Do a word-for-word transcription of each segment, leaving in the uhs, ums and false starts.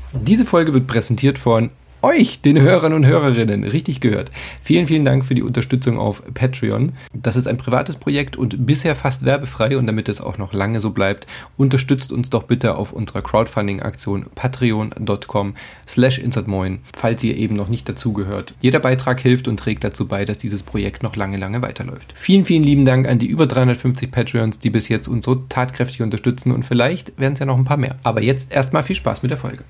Diese Folge wird präsentiert von euch, den Hörern und Hörerinnen, richtig gehört. Vielen, vielen Dank für die Unterstützung auf Patreon. Das ist ein privates Projekt und bisher fast werbefrei, und damit es auch noch lange so bleibt, unterstützt uns doch bitte auf unserer Crowdfunding-Aktion patreon.com slash insertmoin, falls ihr eben noch nicht dazugehört. Jeder Beitrag hilft und trägt dazu bei, dass dieses Projekt noch lange, lange weiterläuft. Vielen, vielen lieben Dank an die über dreihundertfünfzig Patreons, die bis jetzt uns so tatkräftig unterstützen, und vielleicht werden es ja noch ein paar mehr. Aber jetzt erstmal viel Spaß mit der Folge.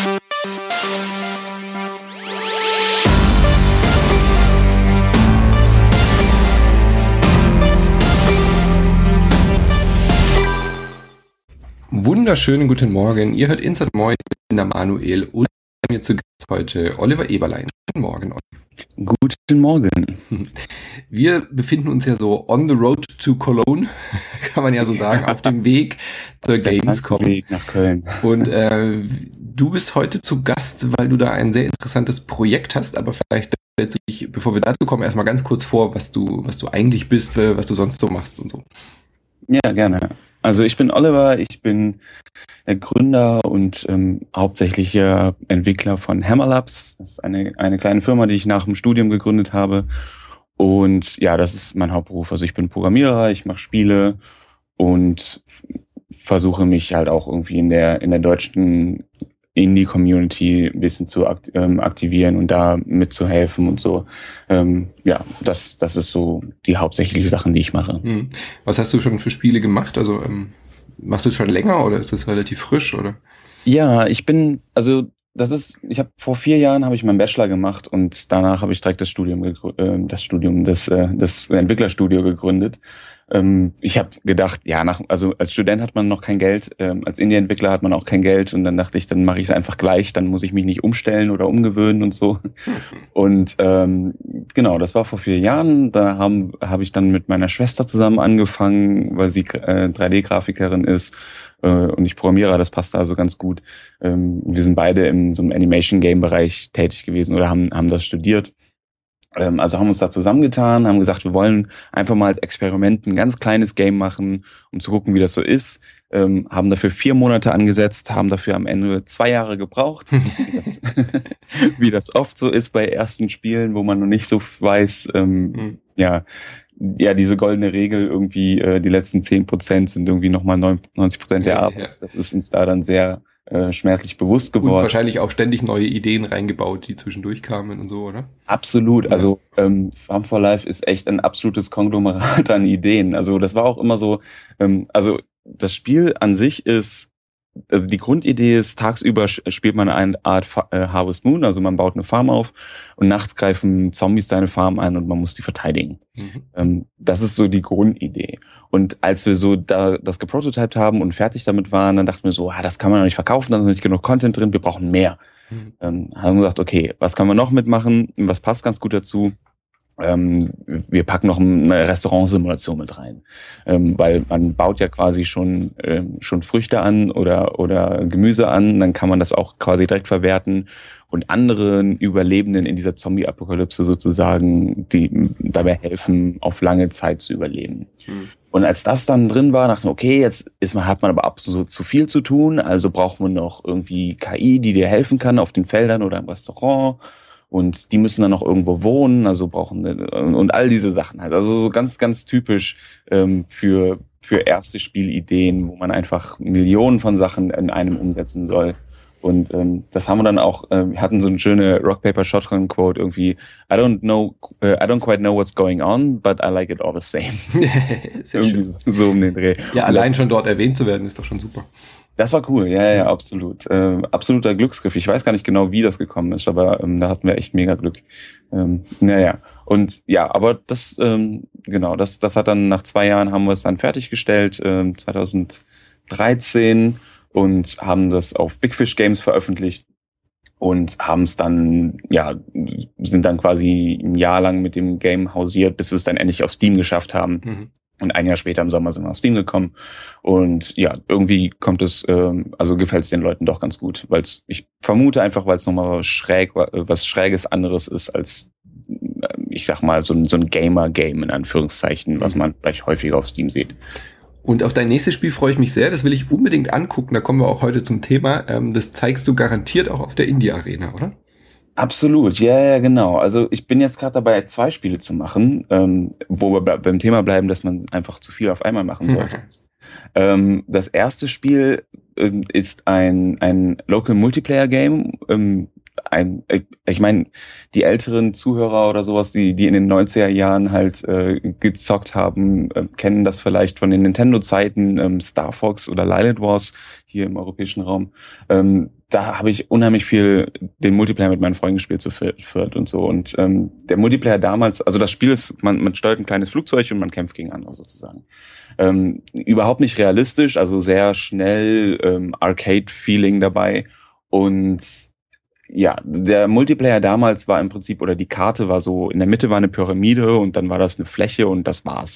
Wunderschönen guten Morgen. Ihr hört Insert Moin, ich bin der Manuel und bei mir zu Gast heute Oliver Eberlein. Guten Morgen, Oliver. Guten Morgen. Wir befinden uns ja so on the road to Cologne, kann man ja so sagen, auf dem Weg zur auf Gamescom. Weg nach Köln. Und äh, du bist heute zu Gast, weil du da ein sehr interessantes Projekt hast, aber vielleicht stellst du dich, bevor wir dazu kommen, erstmal ganz kurz vor, was du, was du eigentlich bist, was du sonst so machst und so. Ja, gerne. Also ich bin Oliver, ich bin der Gründer und ähm, hauptsächlicher Entwickler von Hammer Labs. Das ist eine, eine kleine Firma, die ich nach dem Studium gegründet habe. Und ja, das ist mein Hauptberuf. Also ich bin Programmierer, ich mache Spiele und f- versuche mich halt auch irgendwie in der in der deutschen Indie-Community ein bisschen zu akt- ähm, aktivieren und da mitzuhelfen und so. Ähm, ja, das das ist so die hauptsächliche Sachen, die ich mache. Hm. Was hast du schon für Spiele gemacht? Also ähm, machst du es schon länger oder ist es relativ frisch, oder? Ja, ich bin, also das ist, ich habe vor vier Jahren habe ich meinen Bachelor gemacht und danach habe ich direkt das Studium, gegrü- äh, das Studium, das, äh, das Entwicklerstudio gegründet. Ähm, ich habe gedacht, ja, nach, also als Student hat man noch kein Geld, ähm, als Indie-Entwickler hat man auch kein Geld, und dann dachte ich, dann mache ich es einfach gleich, dann muss ich mich nicht umstellen oder umgewöhnen und so. Und ähm, genau, das war vor vier Jahren. Da haben habe ich dann mit meiner Schwester zusammen angefangen, weil sie äh, drei D-Grafikerin ist äh, und ich Programmierer. Das passte also ganz gut. Ähm, wir sind beide in so einem Animation-Game-Bereich tätig gewesen oder haben haben das studiert. Ähm, also haben uns da zusammengetan, haben gesagt, wir wollen einfach mal als Experiment ein ganz kleines Game machen, um zu gucken, wie das so ist. Ähm, haben dafür vier Monate angesetzt, haben dafür am Ende zwei Jahre gebraucht, wie das, wie das oft so ist bei ersten Spielen, wo man noch nicht so weiß, ähm, Hm. ja, ja, diese goldene Regel irgendwie, äh, die letzten zehn Prozent sind irgendwie nochmal neunzig Prozent der Ja, Arbeit. ja. Das ist uns da dann sehr äh, schmerzlich bewusst Und geworden. wahrscheinlich auch ständig neue Ideen reingebaut, die zwischendurch kamen und so, oder? Absolut. Ja. Also ähm, Farm for Life ist echt ein absolutes Konglomerat an Ideen. Also das war auch immer so, ähm, also das Spiel an sich ist, also die Grundidee ist, tagsüber sch- spielt man eine Art Fa- äh, Harvest Moon, also man baut eine Farm auf und nachts greifen Zombies deine Farm an und man muss die verteidigen. Mhm. Ähm, das ist so die Grundidee. Und als wir so da das geprototyped haben und fertig damit waren, dann dachten wir so, ah, das kann man noch nicht verkaufen, da ist noch nicht genug Content drin, wir brauchen mehr. Mhm. Ähm, haben gesagt, okay, was können wir noch mitmachen? Was passt ganz gut dazu? Ähm, wir packen noch eine Restaurantsimulation mit rein, ähm, weil man baut ja quasi schon ähm, schon Früchte an oder oder Gemüse an, dann kann man das auch quasi direkt verwerten und anderen Überlebenden in dieser Zombie-Apokalypse sozusagen, die dabei helfen, auf lange Zeit zu überleben. Mhm. Und als das dann drin war, dachte ich, okay, jetzt ist man, hat man aber absolut zu viel zu tun, also braucht man noch irgendwie K I, die dir helfen kann auf den Feldern oder im Restaurant. Und die müssen dann noch irgendwo wohnen, also brauchen und all diese Sachen halt. Also so ganz, ganz typisch ähm, für für erste Spielideen, wo man einfach Millionen von Sachen in einem umsetzen soll. Und ähm, das haben wir dann auch. Äh, wir hatten so eine schöne Rock Paper Shotgun Quote irgendwie. I don't know, uh, I don't quite know what's going on, but I like it all the same. Sehr irgendwie schön. so, so um den Dreh. Ja, Und allein schon dort erwähnt zu werden, ist doch schon super. Das war cool, ja, ja, absolut. Äh, absoluter Glücksgriff. Ich weiß gar nicht genau, wie das gekommen ist, aber ähm, da hatten wir echt mega Glück. Ähm, naja, und ja, aber das, ähm, genau, das, das hat dann nach zwei Jahren haben wir es dann fertiggestellt, ähm, zwanzig dreizehn, und haben das auf Big Fish Games veröffentlicht und haben es dann, ja, sind dann quasi ein Jahr lang mit dem Game hausiert, bis wir es dann endlich auf Steam geschafft haben. Mhm. Und ein Jahr später im Sommer sind wir auf Steam gekommen. Und ja, irgendwie kommt es, ähm, also gefällt es den Leuten doch ganz gut. Weil es, ich vermute einfach, weil es nochmal was schräg, was Schräges anderes ist als, ich sag mal, so ein, so ein Gamer-Game in Anführungszeichen, was man vielleicht häufiger auf Steam sieht. Und auf dein nächstes Spiel freue ich mich sehr. Das will ich unbedingt angucken. Da kommen wir auch heute zum Thema. Ähm, das zeigst du garantiert auch auf der Indie-Arena, oder? Absolut, ja, ja, genau. Also ich bin jetzt gerade dabei, zwei Spiele zu machen, ähm, wo wir beim Thema bleiben, dass man einfach zu viel auf einmal machen sollte. Mhm. Ähm, das erste Spiel ähm, ist ein, ein Local Multiplayer Game. Ähm, ein, ich meine, die älteren Zuhörer oder sowas, die die in den neunziger Jahren halt äh, gezockt haben, äh, kennen das vielleicht von den Nintendo-Zeiten, ähm, Star Fox oder Lilith Wars hier im europäischen Raum. Ähm, da habe ich unheimlich viel den Multiplayer mit meinen Freunden gespielt zu viert und so. Und ähm, der Multiplayer damals, also das Spiel ist, man, man steuert ein kleines Flugzeug und man kämpft gegen andere sozusagen. Ähm, überhaupt nicht realistisch, also sehr schnell ähm, Arcade-Feeling dabei. Und ja, der Multiplayer damals war im Prinzip, oder die Karte war so, in der Mitte war eine Pyramide und dann war das eine Fläche und das war's.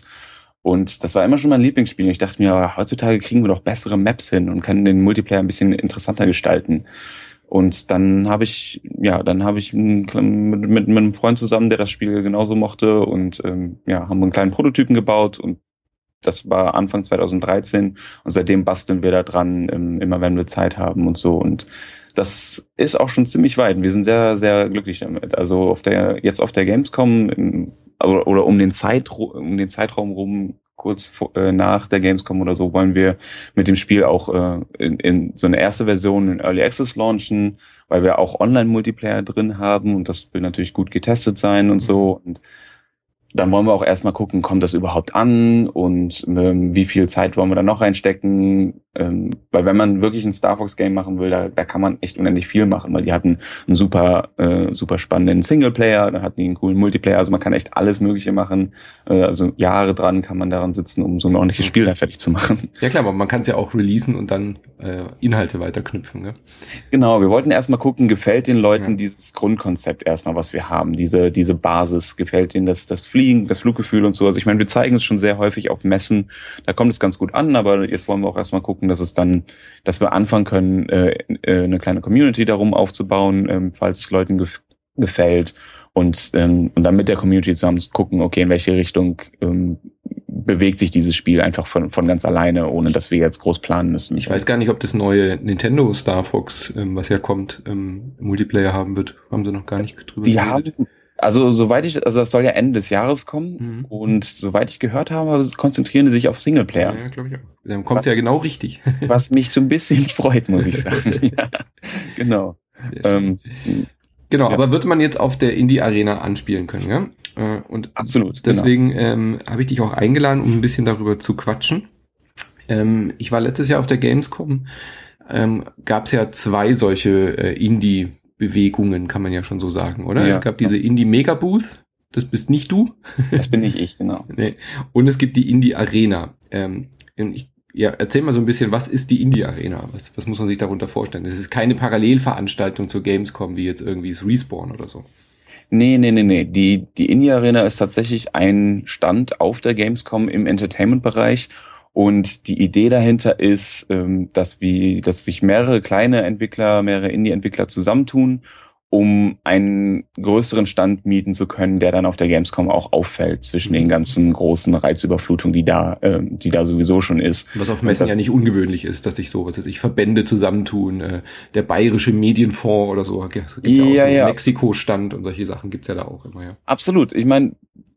Und das war immer schon mein Lieblingsspiel. Und ich dachte mir, heutzutage kriegen wir doch bessere Maps hin und können den Multiplayer ein bisschen interessanter gestalten. Und dann habe ich, ja, dann habe ich mit, mit, mit einem Freund zusammen, der das Spiel genauso mochte, und ähm, ja, haben wir einen kleinen Prototypen gebaut, und das war Anfang zwanzig dreizehn, und seitdem basteln wir da dran, ähm, immer wenn wir Zeit haben und so. Und das ist auch schon ziemlich weit. Wir sind sehr, sehr glücklich damit. Also auf der, jetzt auf der Gamescom, im, oder, oder um den Zeit, um den Zeitraum rum, kurz vor, äh, nach der Gamescom oder so, wollen wir mit dem Spiel auch äh, in, in so eine erste Version in Early Access launchen, weil wir auch Online-Multiplayer drin haben, und das will natürlich gut getestet sein und so. Und dann wollen wir auch erstmal gucken, kommt das überhaupt an, und ähm, wie viel Zeit wollen wir da noch reinstecken, ähm, weil wenn man wirklich ein Star Fox Game machen will, da, da kann man echt unendlich viel machen, weil die hatten einen super äh, super spannenden Singleplayer, dann hatten die einen coolen Multiplayer, also man kann echt alles Mögliche machen, äh, also Jahre dran kann man daran sitzen, um so ein ordentliches Spiel da fertig zu machen. Ja klar, aber man kann es ja auch releasen und dann äh, Inhalte weiterknüpfen, ne? Genau, wir wollten erstmal gucken, gefällt den Leuten ja. dieses Grundkonzept erstmal, was wir haben, diese diese Basis, gefällt ihnen das das Fliegen, das Fluggefühl und so. Also ich meine, wir zeigen es schon sehr häufig auf Messen, da kommt es ganz gut an, aber jetzt wollen wir auch erstmal gucken, dass es dann, dass wir anfangen können, äh, äh, eine kleine Community darum aufzubauen, ähm, falls es Leuten gef- gefällt, und ähm, und dann mit der Community zusammen gucken, okay, in welche Richtung ähm, bewegt sich dieses Spiel einfach von von ganz alleine, ohne dass wir jetzt groß planen müssen. Ich weiß gar nicht, ob das neue Nintendo Star Fox, ähm, was ja kommt, ähm, Multiplayer haben wird. Haben sie noch gar nicht drüber Die geredet. haben Also soweit ich, also das soll ja Ende des Jahres kommen, mhm. und soweit ich gehört habe, konzentrieren die sich auf Singleplayer. Ja, glaube ich auch. Dann kommt es ja genau richtig. Was mich so ein bisschen freut, muss ich sagen. Ja, genau. Ähm, genau, ja. Aber wird man jetzt auf der Indie-Arena anspielen können, ja? Und absolut. Deswegen genau. ähm, habe ich dich auch eingeladen, um ein bisschen darüber zu quatschen. Ähm, ich war letztes Jahr auf der Gamescom, ähm, gab es ja zwei solche äh, Indie- Bewegungen, kann man ja schon so sagen, oder? Ja, es gab diese Indie Mega Booth, das bist nicht du. Das bin nicht ich, genau. Nee. Und es gibt die Indie Arena. Ähm, ich, ja, erzähl mal so ein bisschen, was ist die Indie Arena? Was, was muss man sich darunter vorstellen? Es ist keine Parallelveranstaltung zur Gamescom, wie jetzt irgendwie das Respawn oder so. Nee, nee, nee, nee. Die, die Indie Arena ist tatsächlich ein Stand auf der Gamescom im Entertainment-Bereich. Und die Idee dahinter ist, dass wir, dass sich mehrere kleine Entwickler, mehrere Indie-Entwickler zusammentun, um einen größeren Stand mieten zu können, der dann auf der Gamescom auch auffällt zwischen den ganzen großen Reizüberflutungen, die da, die da sowieso schon ist. Was auf Messen ja nicht ungewöhnlich ist, dass sich so, was weiß ich, Verbände zusammentun, der Bayerische Medienfonds oder so, es gibt ja auch ja, so ja. Mexiko-Stand und solche Sachen gibt's ja da auch immer, ja. Absolut. Ich meine,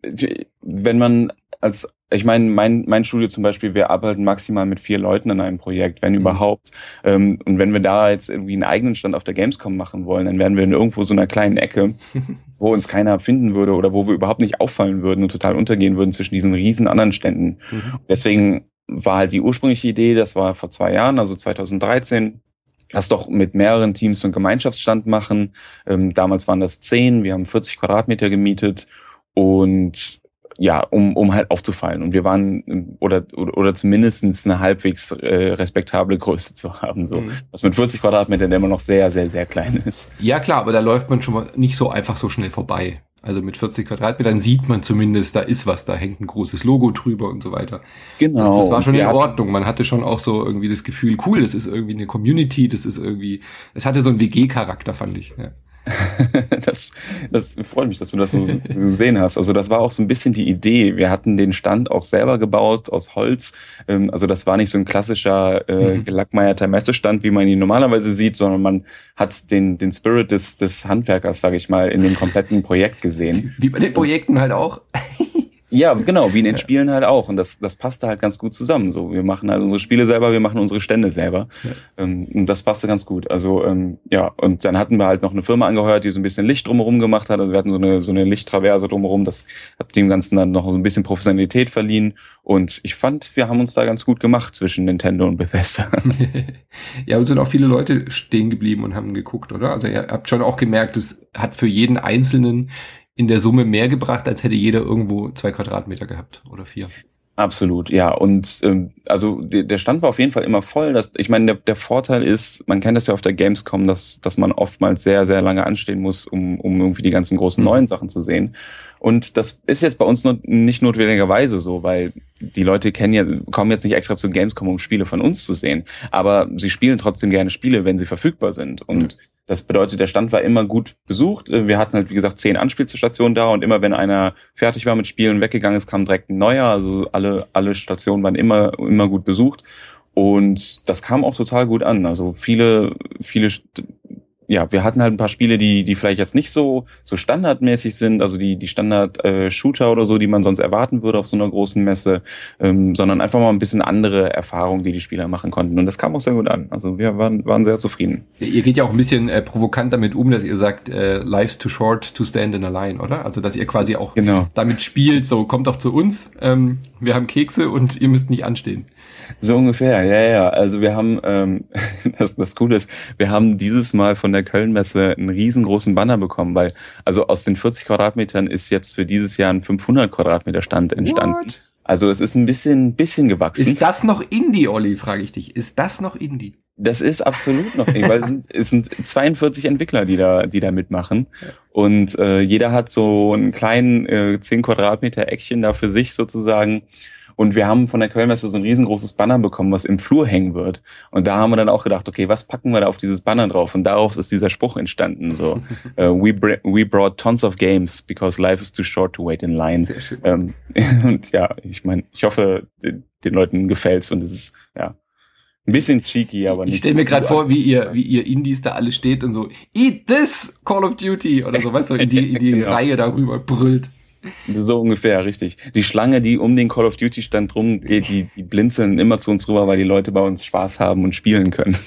wenn man als Ich meine, mein mein Studio zum Beispiel, wir arbeiten maximal mit vier Leuten an einem Projekt, wenn mhm. überhaupt. Ähm, und wenn wir da jetzt irgendwie einen eigenen Stand auf der Gamescom machen wollen, dann wären wir in irgendwo so einer kleinen Ecke, wo uns keiner finden würde oder wo wir überhaupt nicht auffallen würden und total untergehen würden zwischen diesen riesen anderen Ständen. Mhm. Deswegen war halt die ursprüngliche Idee, das war vor zwei Jahren, also zwanzig dreizehn, lass doch mit mehreren Teams so einen Gemeinschaftsstand machen. Ähm, damals waren das zehn, wir haben vierzig Quadratmeter gemietet, und ja, um um halt aufzufallen. Und wir waren, oder oder, oder zumindest eine halbwegs äh, respektable Größe zu haben, so. Mhm. Was mit vierzig Quadratmetern immer noch sehr, sehr, sehr klein ist. Ja klar, aber da läuft man schon mal nicht so einfach so schnell vorbei. Also mit vierzig Quadratmetern sieht man zumindest, da ist was, da hängt ein großes Logo drüber und so weiter. Genau. Das, das war schon in Ordnung. Man hatte schon auch so irgendwie das Gefühl, cool, das ist irgendwie eine Community, das ist irgendwie, es hatte so einen W G-Charakter, fand ich. Ja. Das, das freut mich, dass du das so gesehen hast. Also das war auch so ein bisschen die Idee. Wir hatten den Stand auch selber gebaut aus Holz. Also das war nicht so ein klassischer äh, gelackmeierter Messestand, wie man ihn normalerweise sieht, sondern man hat den den Spirit des des Handwerkers, sage ich mal, in dem kompletten Projekt gesehen. Wie bei den Projekten halt auch. Ja, genau, wie in den Spielen halt auch. Und das, das passte halt ganz gut zusammen. So, wir machen halt unsere Spiele selber, wir machen unsere Stände selber. Ja. Ähm, und das passte ganz gut. Also, ähm, ja, und dann hatten wir halt noch eine Firma angehört, die so ein bisschen Licht drumherum gemacht hat. Also wir hatten so eine, so eine Lichttraverse drumherum. Das hat dem Ganzen dann noch so ein bisschen Professionalität verliehen. Und ich fand, wir haben uns da ganz gut gemacht zwischen Nintendo und Bethesda. Ja, und sind auch viele Leute stehen geblieben und haben geguckt, oder? Also ihr habt schon auch gemerkt, es hat für jeden Einzelnen in der Summe mehr gebracht, als hätte jeder irgendwo zwei Quadratmeter gehabt oder vier. Absolut, ja. Und ähm, also die, der Stand war auf jeden Fall immer voll. Das, ich meine, der, der Vorteil ist, man kennt das ja auf der Gamescom, dass dass man oftmals sehr, sehr lange anstehen muss, um um irgendwie die ganzen großen mhm. neuen Sachen zu sehen. Und das ist jetzt bei uns nur, nicht notwendigerweise so, weil die Leute kennen ja, kommen jetzt nicht extra zu Gamescom, um Spiele von uns zu sehen. Aber sie spielen trotzdem gerne Spiele, wenn sie verfügbar sind. Und mhm. das bedeutet, der Stand war immer gut besucht. Wir hatten halt, wie gesagt, zehn Anspielstationen da und immer wenn einer fertig war mit Spielen, weggegangen ist, kam direkt ein neuer. Also alle, alle Stationen waren immer, immer gut besucht. Und das kam auch total gut an. Also viele, viele, ja, wir hatten halt ein paar Spiele, die, die vielleicht jetzt nicht so, so standardmäßig sind. Also die, die Standard-Shooter oder so, die man sonst erwarten würde auf so einer großen Messe, ähm, sondern einfach mal ein bisschen andere Erfahrungen, die die Spieler machen konnten. Und das kam auch sehr gut an. Also wir waren, waren sehr zufrieden. Ja, ihr geht ja auch ein bisschen äh, provokant damit um, dass ihr sagt, äh, life's too short to stand in a line, oder? Also dass ihr quasi auch genau. damit spielt, so kommt doch zu uns, ähm, wir haben Kekse und ihr müsst nicht anstehen. So ungefähr, ja, ja. Also wir haben, ähm, das, das Coole ist, wir haben dieses Mal von der Köln-Messe einen riesengroßen Banner bekommen, weil also aus den vierzig Quadratmetern ist jetzt für dieses Jahr ein fünfhundert Quadratmeter Stand entstanden. What? Also es ist ein bisschen, bisschen gewachsen. Ist das noch Indie, Olli, frage ich dich. Ist das noch Indie? Das ist absolut noch Indie, weil es sind, es sind zweiundvierzig Entwickler, die da, die da mitmachen. Und äh, jeder hat so einen kleinen äh, zehn Quadratmeter Eckchen da für sich sozusagen. Und wir haben von der Kölnmesse so ein riesengroßes Banner bekommen, was im Flur hängen wird. Und da haben wir dann auch gedacht, okay, was packen wir da auf dieses Banner drauf? Und daraus ist dieser Spruch entstanden, so, uh, we, br- we brought tons of games because life is too short to wait in line. Sehr schön. Ähm, und ja, ich meine, ich hoffe, den, den Leuten gefällt's und es ist, ja, ein bisschen cheeky, aber nicht. Ich stelle mir gerade vor, wie ihr, wie ihr Indies da alle steht und so, eat this, Call of Duty, oder so, weißt du, in die, in die genau. Reihe darüber brüllt. So ungefähr, richtig. Die Schlange, die um den Call of Duty Stand rum geht, die, die blinzeln immer zu uns rüber, weil die Leute bei uns Spaß haben und spielen können.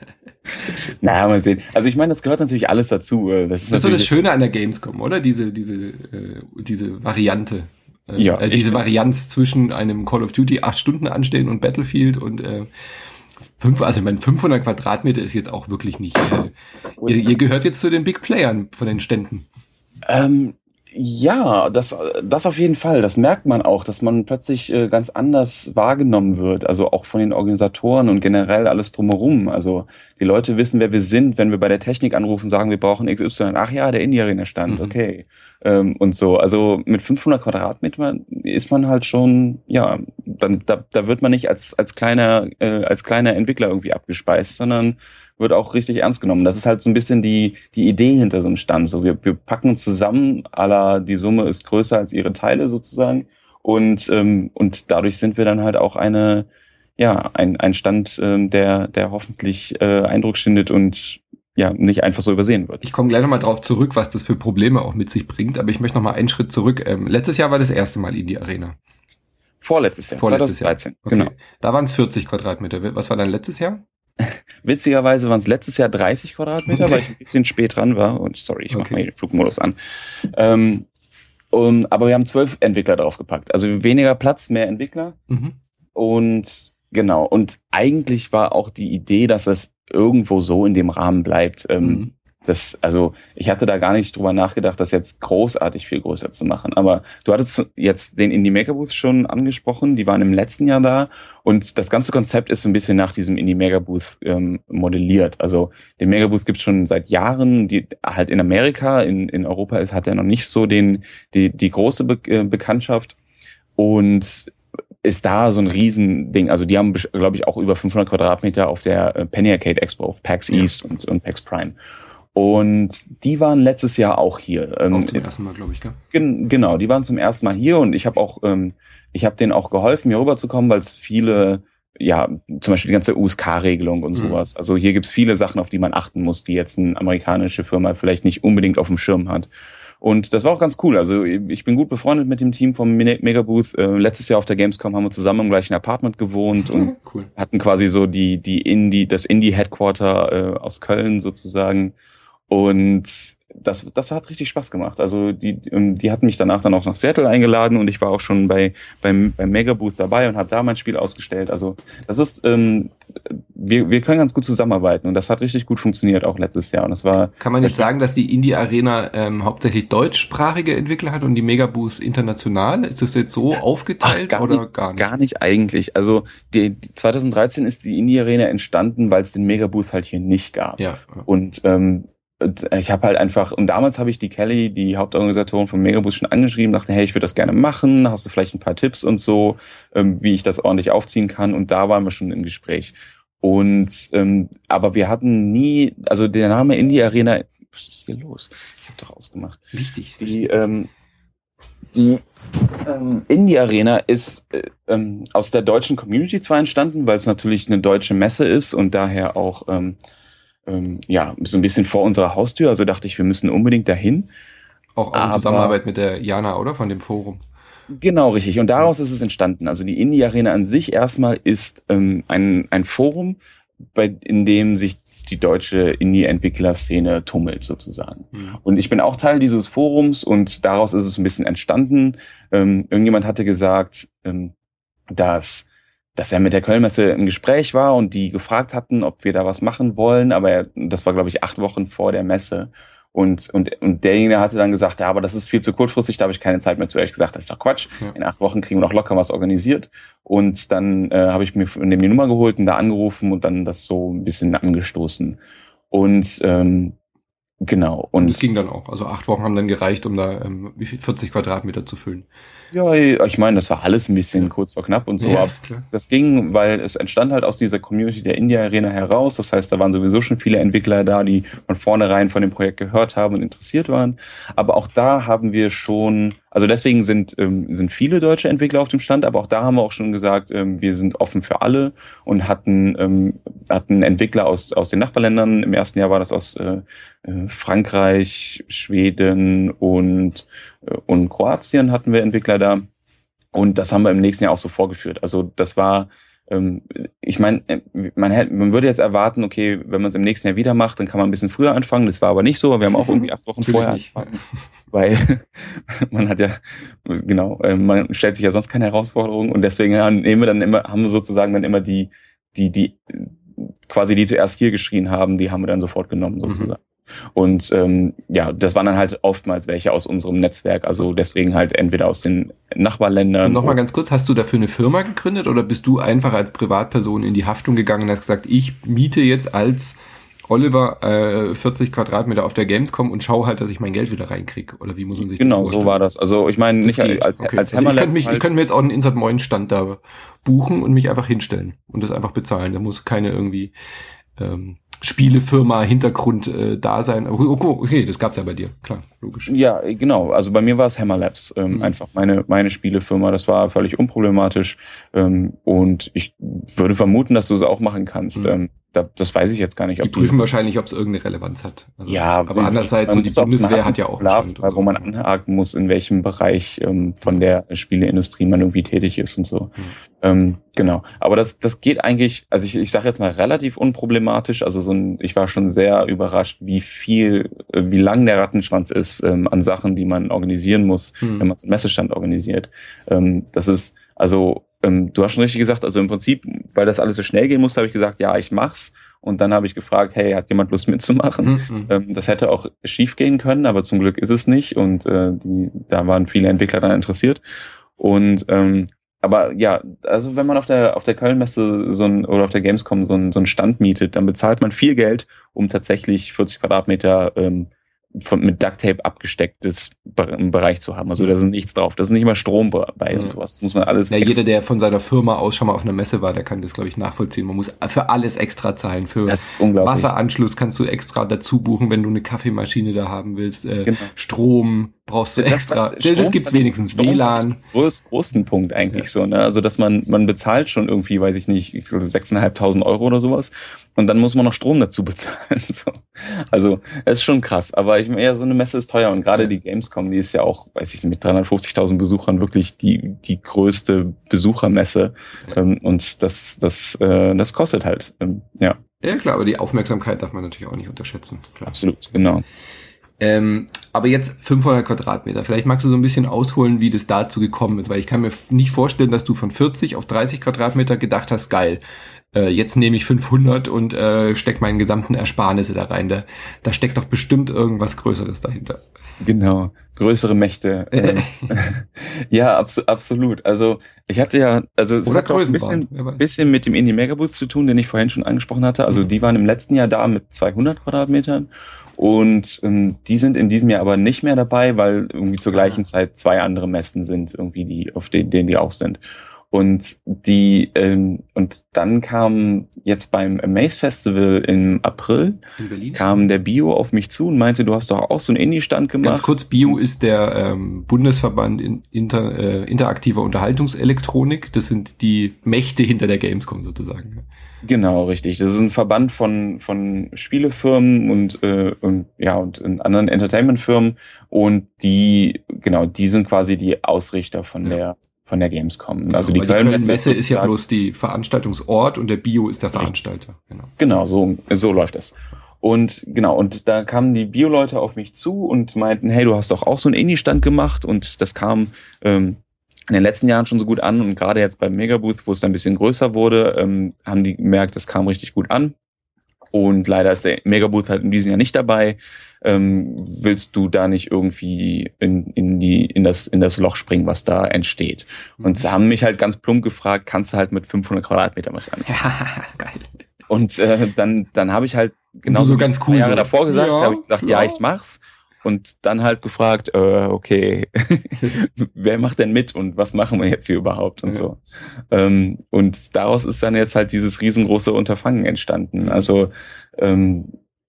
Naja, mal sehen. Also ich meine, das gehört natürlich alles dazu. Das ist, das ist so das Schöne an der Gamescom, oder? Diese, diese, äh, diese Variante. Äh, ja. Äh, diese Varianz zwischen einem Call of Duty acht Stunden anstehen und Battlefield und äh, fünf, also ich meine, fünfhundert Quadratmeter ist jetzt auch wirklich nicht. Äh, ihr, ihr gehört jetzt zu den Big Playern von den Ständen. Ähm, Ja, das, das auf jeden Fall. Das merkt man auch, dass man plötzlich äh, ganz anders wahrgenommen wird. Also auch von den Organisatoren und generell alles drumherum. Also die Leute wissen, wer wir sind. Wenn wir bei der Technik anrufen, sagen, wir brauchen X Y. Ach ja, der Indie-Arena-Stand, mhm. okay. Ähm, und so. Also mit fünfhundert Quadratmetern ist man halt schon, ja, dann da, da wird man nicht als als kleiner äh, als kleiner Entwickler irgendwie abgespeist, sondern wird auch richtig ernst genommen. Das ist halt so ein bisschen die die Idee hinter so einem Stand. So, wir, wir packen uns zusammen, à la die Summe ist größer als ihre Teile sozusagen. Und ähm, und dadurch sind wir dann halt auch eine, ja, ein ein Stand, ähm, der der hoffentlich äh, Eindruck schindet und ja nicht einfach so übersehen wird. Ich komme gleich nochmal drauf zurück, was das für Probleme auch mit sich bringt. Aber ich möchte noch mal einen Schritt zurück. Ähm, letztes Jahr war das erste Mal in die Arena. Vorletztes Jahr, Vorletztes zweitausenddreizehn. Jahr. Okay. Genau. Da waren es vierzig Quadratmeter. Was war dann letztes Jahr? Witzigerweise waren es letztes Jahr dreißig Quadratmeter, weil ich ein bisschen spät dran war. Und sorry, ich okay. mache mal den Flugmodus an. Ähm, um, aber wir haben zwölf Entwickler draufgepackt. Also weniger Platz, mehr Entwickler. Mhm. Und genau. Und eigentlich war auch die Idee, dass das irgendwo so in dem Rahmen bleibt. Ähm, mhm. Das, also ich hatte da gar nicht drüber nachgedacht, das jetzt großartig viel größer zu machen. Aber du hattest jetzt den Indie Maker Booth schon angesprochen, die waren im letzten Jahr da und das ganze Konzept ist so ein bisschen nach diesem Indie Maker Booth ähm, modelliert. Also den Maker Booth gibt's schon seit Jahren, die halt in Amerika, in in Europa ist, hat er noch nicht so den die die große Be- äh, Bekanntschaft und ist da so ein Riesending. Also die haben, glaube ich, auch über fünfhundert Quadratmeter auf der Penny Arcade Expo, auf PAX East ja. und, und PAX Prime. Und die waren letztes Jahr auch hier. Ähm, auch zum ersten Mal, glaube ich, gell? Gen- genau, die waren zum ersten Mal hier und ich habe auch, ähm, ich habe denen auch geholfen, hier rüberzukommen, weil es viele, ja, zum Beispiel die ganze U S K-Regelung und sowas. Mhm. Also hier gibt's viele Sachen, auf die man achten muss, die jetzt eine amerikanische Firma vielleicht nicht unbedingt auf dem Schirm hat. Und das war auch ganz cool. Also ich bin gut befreundet mit dem Team vom Megabooth. Äh, letztes Jahr auf der Gamescom haben wir zusammen im gleichen Apartment gewohnt und cool. hatten quasi so die die Indie, das Indie-Headquarter äh, aus Köln sozusagen. Und das, das hat richtig Spaß gemacht. Also die, die hatten mich danach dann auch nach Seattle eingeladen und ich war auch schon bei beim, beim Megabooth dabei und habe da mein Spiel ausgestellt. Also das ist, ähm, wir, wir können ganz gut zusammenarbeiten und das hat richtig gut funktioniert auch letztes Jahr. Und das war. Kann man jetzt sagen, dass die Indie Arena ähm, hauptsächlich deutschsprachige Entwickler hat und die Megabooth international? Ist das jetzt so aufgeteilt? Ach, gar oder nicht, gar nicht? Gar nicht eigentlich. Also die, die zwanzig dreizehn ist die Indie Arena entstanden, weil es den Megabooth halt hier nicht gab. Ja. Und ähm, ich habe halt einfach, und damals habe ich die Kelly, die Hauptorganisatorin von Megabooth, schon angeschrieben, dachte, hey, ich würde das gerne machen, hast du vielleicht ein paar Tipps und so, ähm, wie ich das ordentlich aufziehen kann, und da waren wir schon im Gespräch. Und ähm, aber wir hatten nie, also der Name Indie Arena, was ist hier los? Ich habe doch ausgemacht. Wichtig. Die ähm, die ähm, Indie Arena ist äh, ähm, aus der deutschen Community zwar entstanden, weil es natürlich eine deutsche Messe ist und daher auch ähm, Ähm, ja, so ein bisschen vor unserer Haustür, also dachte ich, wir müssen unbedingt dahin. Auch, auch in Zusammenarbeit mit der Jana, oder? Von dem Forum. Genau, richtig. Und daraus ist es entstanden. Also die Indie Arena an sich erstmal ist ähm, ein, ein Forum, bei, in dem sich die deutsche Indie-Entwickler-Szene tummelt sozusagen. Mhm. Und ich bin auch Teil dieses Forums und daraus ist es ein bisschen entstanden. Ähm, irgendjemand hatte gesagt, ähm, dass dass er mit der Kölnmesse im Gespräch war und die gefragt hatten, ob wir da was machen wollen, aber er, das war, glaube ich, acht Wochen vor der Messe. Und, und, und derjenige hatte dann gesagt, ja, aber das ist viel zu kurzfristig, da habe ich keine Zeit mehr zu. Ehrlich gesagt, das ist doch Quatsch. Ja. In acht Wochen kriegen wir noch locker was organisiert. Und dann äh, habe ich mir von dem die Nummer geholt und da angerufen und dann das so ein bisschen angestoßen. Und ähm, genau. Und es ging dann auch. Also acht Wochen haben dann gereicht, um da ähm, wie viel vierzig Quadratmeter zu füllen. Ja, ich meine, das war alles ein bisschen ja. kurz vor knapp und so. Ja, aber das, das ging, weil es entstand halt aus dieser Community der Indie Arena heraus. Das heißt, da waren sowieso schon viele Entwickler da, die von vornherein von dem Projekt gehört haben und interessiert waren. Aber auch da haben wir schon, also deswegen sind ähm, sind viele deutsche Entwickler auf dem Stand, aber auch da haben wir auch schon gesagt, ähm, wir sind offen für alle und hatten ähm, hatten Entwickler aus aus den Nachbarländern. Im ersten Jahr war das aus äh, Frankreich, Schweden und und Kroatien hatten wir Entwickler da und das haben wir im nächsten Jahr auch so vorgeführt. Also das war, ähm, ich meine, man hätte, man würde jetzt erwarten, okay, wenn man es im nächsten Jahr wieder macht, dann kann man ein bisschen früher anfangen. Das war aber nicht so. Wir haben auch irgendwie acht Wochen vorher angefangen, weil man hat ja, genau, man stellt sich ja sonst keine Herausforderungen und deswegen nehmen wir dann immer, haben wir sozusagen dann immer die, die, die quasi die zuerst hier geschrien haben, die haben wir dann sofort genommen sozusagen. Mhm. Und ähm, ja, das waren dann halt oftmals welche aus unserem Netzwerk, also deswegen halt entweder aus den Nachbarländern. Und nochmal ganz kurz, hast du dafür eine Firma gegründet oder bist du einfach als Privatperson in die Haftung gegangen und hast gesagt, ich miete jetzt als Oliver äh, vierzig Quadratmeter auf der Gamescom und schau halt, dass ich mein Geld wieder reinkriege? Oder wie muss man sich das vorstellen? Genau, so war das. Also ich meine, nicht geht. als, okay. als also Hammerlabs. Ich könnte, mich, halt ich könnte mir jetzt auch einen Insert Moin Stand da buchen und mich einfach hinstellen und das einfach bezahlen. Da muss keine irgendwie ähm, Spielefirma, Hintergrund äh, da sein. Okay, das gab's ja bei dir, klar, logisch. Ja, genau. Also bei mir war es Hammerlabs, ähm, mhm. einfach meine meine Spielefirma. Das war völlig unproblematisch ähm, und ich würde vermuten, dass du es auch machen kannst. Mhm. Ähm, da, das weiß ich jetzt gar nicht. Ob die prüfen wahrscheinlich, ob es irgendeine Relevanz hat. Also, ja, aber andererseits, so die Bundeswehr hat ja auch einen Stand, wo man anhaken muss, in welchem Bereich ähm, von der Spieleindustrie man irgendwie tätig ist und so. Mhm. Ähm, genau. Aber das das geht eigentlich, also ich ich sage jetzt mal relativ unproblematisch. Also so ein, ich war schon sehr überrascht, wie viel, wie lang der Rattenschwanz ist ähm, an Sachen, die man organisieren muss, mhm. wenn man so einen Messestand organisiert. Ähm, das ist also Ähm, du hast schon richtig gesagt, also im Prinzip, weil das alles so schnell gehen musste, habe ich gesagt, ja, ich mach's. Und dann habe ich gefragt, hey, hat jemand Lust mitzumachen? Mhm. Ähm, das hätte auch schief gehen können, aber zum Glück ist es nicht. Und äh, die, da waren viele Entwickler daran interessiert. Und ähm, aber ja, also wenn man auf der auf der Kölnmesse so ein oder auf der Gamescom so ein so einen Stand mietet, dann bezahlt man viel Geld, um tatsächlich vierzig Quadratmeter ähm, von, mit Ducktape abgestecktes Be- Bereich zu haben. Also da ist nichts drauf. Da ist nicht mal Strom bei und sowas. Das muss man alles. Ja, jeder, der von seiner Firma aus schon mal auf einer Messe war, der kann das, glaube ich, nachvollziehen. Man muss für alles extra zahlen. Für Das ist unglaublich. Wasseranschluss kannst du extra dazu buchen, wenn du eine Kaffeemaschine da haben willst. Äh, Genau. Strom brauchst du Das- extra. das- Das, Strom- gibt's wenigstens. Strom W L A ist N. der Groß, größten Punkt eigentlich so, ne? Also, dass man, man bezahlt schon irgendwie, weiß ich nicht, ich glaube sechstausendfünfhundert Euro oder sowas. Und dann muss man noch Strom dazu bezahlen. So. Also, es ist schon krass. Aber ich meine, ja, so eine Messe ist teuer. Und gerade Ja. die Gamescom, die ist ja auch, weiß ich nicht, mit dreihundertfünfzigtausend Besuchern wirklich die, die größte Besuchermesse. Ähm, und das, das, äh, das kostet halt, ähm, ja. Ja, klar, aber die Aufmerksamkeit darf man natürlich auch nicht unterschätzen. Klar. Absolut, genau. Ähm, aber jetzt fünfhundert Quadratmeter. Vielleicht magst du so ein bisschen ausholen, wie das dazu gekommen ist, weil ich kann mir f- nicht vorstellen, dass du von vierzig auf dreißig Quadratmeter gedacht hast, geil, äh, jetzt nehme ich fünfhundert und äh, steck meinen gesamten Ersparnisse da rein. Da, da steckt doch bestimmt irgendwas Größeres dahinter. Genau, größere Mächte. Ähm, ja, abso- absolut. Also ich hatte ja, also es Oder hat auch ein Größenwahn, bisschen, wer weiß. bisschen mit dem Indie Megaboost zu tun, den ich vorhin schon angesprochen hatte. Also Mhm. die waren im letzten Jahr da mit zweihundert Quadratmetern und ähm, die sind in diesem Jahr aber nicht mehr dabei, weil irgendwie zur gleichen Ah. Zeit zwei andere Messen sind, irgendwie die, auf den, denen die auch sind. Und die ähm, und dann kam jetzt beim Amaze Festival im April In Berlin? kam der Bio auf mich zu und meinte, du hast doch auch so einen Indie-Stand gemacht. Ganz kurz, Bio ist der ähm, Bundesverband in inter, äh, interaktiver Unterhaltungselektronik. Das sind die Mächte hinter der Gamescom sozusagen. Genau, richtig. Das ist ein Verband von von Spielefirmen und äh, und ja und in anderen Entertainmentfirmen und die genau, die sind quasi die Ausrichter von Ja. der von der Gamescom. Genau, also die weil die Köln-Messe Köln-Messe ist ja sozusagen- bloß die Veranstaltungsort und der Bio ist der Veranstalter. Genau. Genau, so, so läuft das. Und genau, und da kamen die Bio-Leute auf mich zu und meinten, hey, du hast doch auch so einen Indie-Stand gemacht und das kam ähm, in den letzten Jahren schon so gut an und gerade jetzt beim Megabooth, wo es dann ein bisschen größer wurde, ähm, haben die gemerkt, das kam richtig gut an. Und leider ist der Megabooth halt in diesem Jahr nicht dabei. Ähm, willst du da nicht irgendwie in, in die in das in das Loch springen, was da entsteht? Und sie haben mich halt ganz plump gefragt, kannst du halt mit fünfhundert Quadratmetern was anfangen? Ja, geil. Und äh, dann dann habe ich halt genau du so wie ganz ich zwei cool Jahre so, davor gesagt, ja, habe ich gesagt, klar. ja, ich mach's. Und dann halt gefragt, äh, okay, wer macht denn mit und was machen wir jetzt hier überhaupt und Ja. so. Ähm, und daraus ist dann jetzt halt dieses riesengroße Unterfangen entstanden. Also ähm,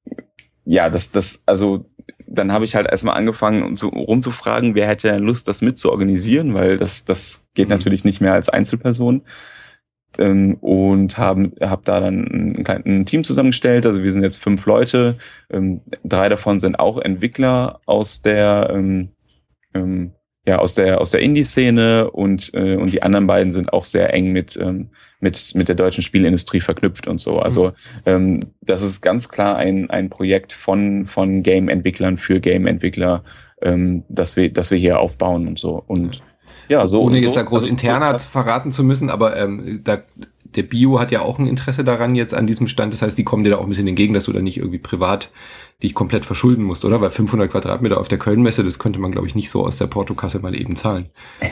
ja, das, das, also dann habe ich halt erstmal angefangen, um so rumzufragen, wer hätte denn Lust, das mit zu organisieren, weil das, das geht Mhm. natürlich nicht mehr als Einzelperson. Ähm, und haben hab da dann ein, klein- ein Team zusammengestellt. Also wir sind jetzt fünf Leute. Ähm, drei davon sind auch Entwickler aus der ähm, ähm, ja aus der aus der Indie-Szene und äh, und die anderen beiden sind auch sehr eng mit ähm, mit mit der deutschen Spielindustrie verknüpft und so. Also ähm, das ist ganz klar ein ein Projekt von von Game-Entwicklern für Game-Entwickler, ähm, dass wir dass wir hier aufbauen und so und ja, so Ohne so, jetzt da groß also interner das- verraten zu müssen, aber ähm, da, der Bio hat ja auch ein Interesse daran jetzt an diesem Stand. Das heißt, die kommen dir da auch ein bisschen entgegen, dass du da nicht irgendwie privat dich komplett verschulden musst, oder? Weil fünfhundert Quadratmeter auf der Köln-Messe, das könnte man, glaube ich, nicht so aus der Portokasse mal eben zahlen.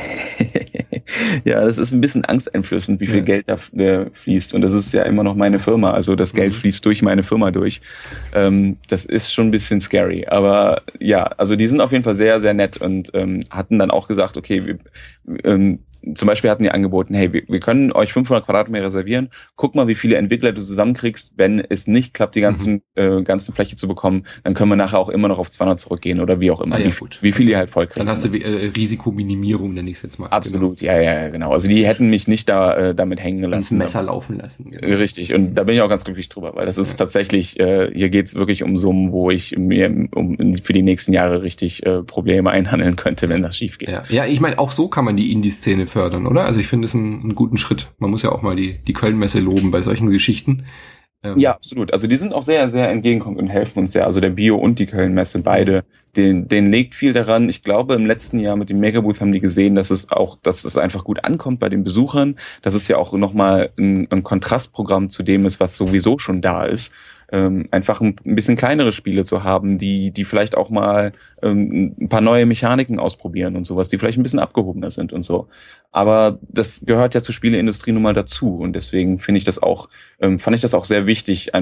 Ja, das ist ein bisschen angsteinflößend, wie viel Ja. Geld da äh, fließt. Und das ist ja immer noch meine Firma. Also das Geld Mhm. fließt durch meine Firma durch. Ähm, das ist schon ein bisschen scary. Aber ja, also die sind auf jeden Fall sehr, sehr nett und ähm, hatten dann auch gesagt, okay, wir, ähm, zum Beispiel hatten die angeboten, hey, wir, wir können euch fünfhundert Quadratmeter reservieren. Guck mal, wie viele Entwickler du zusammenkriegst. Wenn es nicht klappt, die ganzen, äh, ganzen Fläche zu bekommen, dann können wir nachher auch immer noch auf zweihundert zurückgehen oder wie auch immer. Ah ja, wie, gut. wie viel ihr halt voll kriegt. Dann hast du äh, Risikominimierung, nenne ich es jetzt mal. Absolut, ja, ja, genau. Also die hätten mich nicht da äh, damit hängen Genau. Ins gelassen. Messer laufen lassen. Genau. Richtig, und da bin ich auch ganz glücklich drüber, weil das ist Ja. tatsächlich, äh, hier geht's wirklich um Summen, wo ich mir um, für die nächsten Jahre richtig äh, Probleme einhandeln könnte, wenn das schief geht. Ja, ja, ich meine, auch so kann man die Indie-Szene fördern, oder? Also ich finde es einen, einen guten Schritt. Man muss ja auch mal die, die Köln-Messe loben bei solchen Geschichten. Ähm, Ja, absolut. Also die sind auch sehr, sehr entgegenkommend und helfen uns sehr. Also der Bio und die Köln-Messe, beide, den, denen legt viel daran. Ich glaube, im letzten Jahr mit dem Megabooth haben die gesehen, dass es auch, dass es einfach gut ankommt bei den Besuchern. Dass es ja auch nochmal ein, ein Kontrastprogramm zu dem ist, was sowieso schon da ist. Ähm, einfach ein, ein bisschen kleinere Spiele zu haben, die, die vielleicht auch mal ähm, ein paar neue Mechaniken ausprobieren und sowas, die vielleicht ein bisschen abgehobener sind und so. Aber das gehört ja zur Spieleindustrie nun mal dazu und deswegen finde ich das auch, ähm, fand ich das auch sehr wichtig, einfach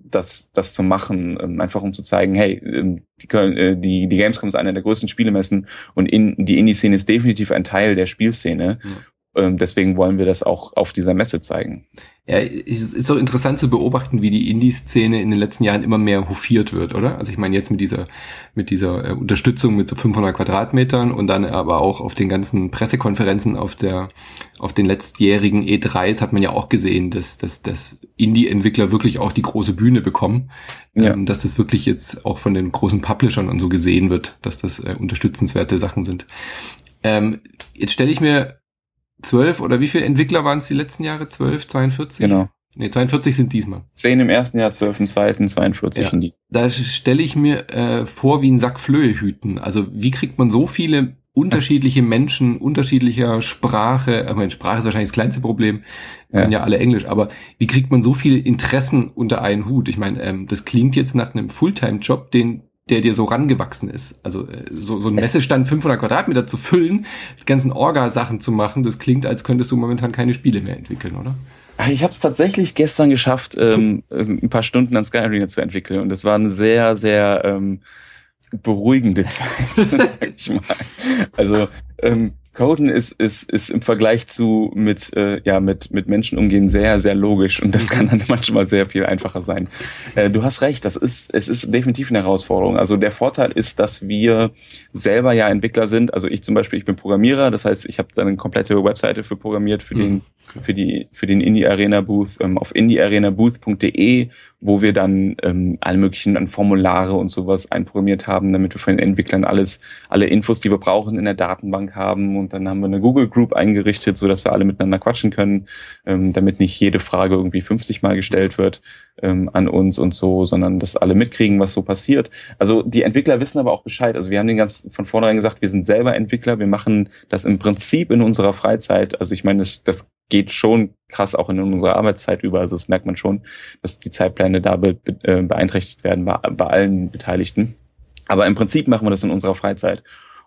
das, das zu machen, ähm, einfach um zu zeigen, hey, ähm, die, äh, die, die Gamescom ist eine der größten Spielemessen und in, die Indie-Szene ist definitiv ein Teil der Spielszene. Ja. Ähm, deswegen wollen wir das auch auf dieser Messe zeigen. Ja, es ist so interessant zu beobachten, wie die Indie-Szene in den letzten Jahren immer mehr hofiert wird, oder? Also ich meine jetzt mit dieser mit dieser äh, Unterstützung mit so fünfhundert Quadratmetern und dann aber auch auf den ganzen Pressekonferenzen auf der auf den letztjährigen E dreis hat man ja auch gesehen, dass dass, dass Indie-Entwickler wirklich auch die große Bühne bekommen, ja. ähm, dass das wirklich jetzt auch von den großen Publishern und so gesehen wird, dass das äh, unterstützenswerte Sachen sind. Ähm, jetzt stelle ich mir zwölf oder wie viele Entwickler waren es die letzten Jahre? zwölf, zweiundvierzig? Genau. Nee, zweiundvierzig sind diesmal. zehn im ersten Jahr, zwölf im zweiten, zweiundvierzig ja. in die. Da stelle ich mir äh, vor wie ein Sack Flöhe hüten. Also wie kriegt man so viele unterschiedliche Menschen, unterschiedlicher Sprache, ich meine, Sprache ist wahrscheinlich das kleinste Problem, können ja. ja alle Englisch, aber wie kriegt man so viele Interessen unter einen Hut? Ich meine, ähm, das klingt jetzt nach einem Fulltime-Job, den der dir so rangewachsen ist. Also so, so ein Messestand fünfhundert Quadratmeter zu füllen, die ganzen Orga-Sachen zu machen, das klingt, als könntest du momentan keine Spiele mehr entwickeln, oder? Ich habe es tatsächlich gestern geschafft, ähm, ein paar Stunden an Sky Arena zu entwickeln und das war eine sehr, sehr ähm, beruhigende Zeit, sag ich mal. Also ähm, Coden ist ist ist im Vergleich zu mit äh, ja mit mit Menschen umgehen sehr sehr logisch und das kann dann manchmal sehr viel einfacher sein. Äh, du hast recht, das ist es ist definitiv eine Herausforderung. Also der Vorteil ist, dass wir selber ja Entwickler sind. Also ich zum Beispiel, ich bin Programmierer, das heißt, ich habe da eine komplette Webseite für programmiert für den für die für den Indie Arena Booth ähm, auf indie arena booth punkt de, wo wir dann ähm, alle möglichen an Formulare und sowas einprogrammiert haben, damit wir von den Entwicklern alles alle Infos, die wir brauchen, in der Datenbank haben. Und dann haben wir eine Google Group eingerichtet, so dass wir alle miteinander quatschen können, ähm, damit nicht jede Frage irgendwie fünfzig Mal gestellt wird ähm, an uns und so, sondern dass alle mitkriegen, was so passiert. Also die Entwickler wissen aber auch Bescheid. Also wir haben den ganz von vornherein gesagt, wir sind selber Entwickler, wir machen das im Prinzip in unserer Freizeit. Also ich meine, das, das geht schon krass auch in unserer Arbeitszeit über. Also das merkt man schon, dass die Zeitpläne da be, be, äh, beeinträchtigt werden bei, bei allen Beteiligten. Aber im Prinzip machen wir das in unserer Freizeit.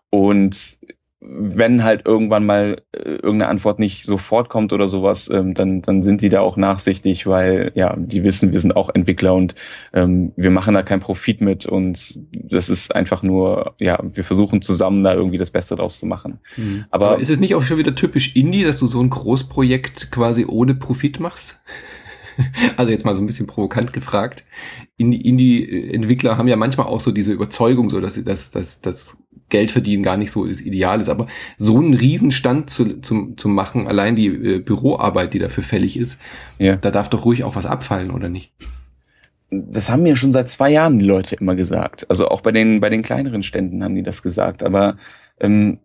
Und wenn halt irgendwann mal äh, irgendeine Antwort nicht sofort kommt oder sowas, ähm, dann dann sind die da auch nachsichtig, weil ja, die wissen, wir sind auch Entwickler und ähm, wir machen da keinen Profit mit und das ist einfach nur, ja, wir versuchen zusammen da irgendwie das Beste draus zu machen. Mhm. Aber, Aber ist es nicht auch schon wieder typisch Indie, dass du so ein Großprojekt quasi ohne Profit machst? Also jetzt mal so ein bisschen provokant gefragt. Indie-Entwickler haben ja manchmal auch so diese Überzeugung, so dass sie das, das, das Geld verdienen gar nicht so das Ideal ist. Aber so einen Riesenstand zu, zu, zu machen, allein die äh, Büroarbeit, die dafür fällig ist, ja. Da darf doch ruhig auch was abfallen, oder nicht? Das haben mir schon seit zwei Jahren die Leute immer gesagt. Also auch bei den, bei den kleineren Ständen haben die das gesagt. Aber ähm,